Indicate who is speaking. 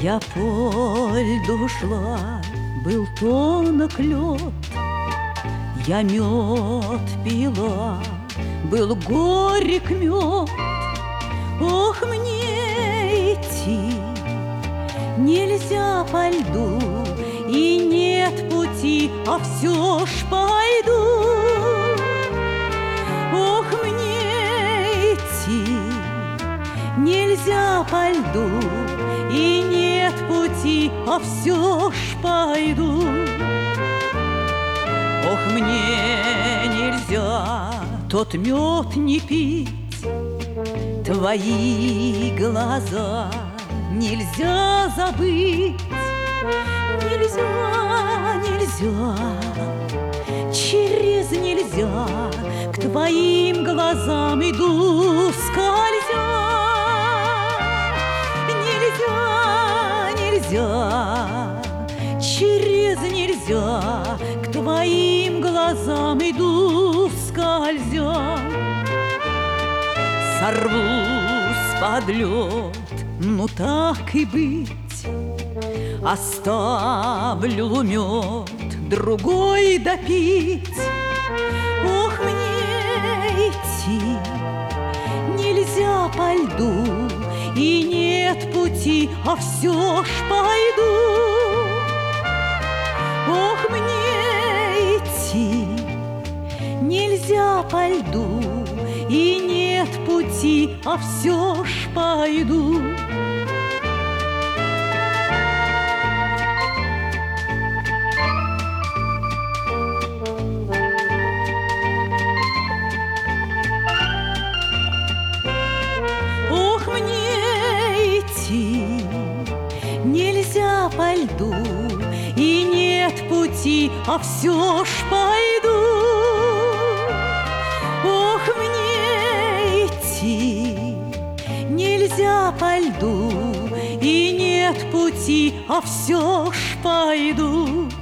Speaker 1: Я по льду шла, был тонок лед, я мед пила, был горек мед. Ох, мне идти нельзя по льду, и нет пути, а все ж пойду. Ох, мне идти нельзя по льду, и нет пути, а все ж пойду. Ох, мне нельзя тот мед не пить, твои глаза нельзя забыть. Нельзя, нельзя, через нельзя к твоим глазам иду скользя. Нельзя, нельзя, через нельзя к твоим глазам иду скользя. Сорвусь под лед, ну так и быть, оставлю мед другой допить. Ох, мне идти нельзя по льду, и нет пути, а все ж пойду. Ох, мне идти нельзя по льду, и нет пути, а все ж пойду. Ох, мне идти нельзя по льду, и нет пути, а все ж пойду. Ох, мне идти нельзя по льду, и нет пути, а все ж пойду.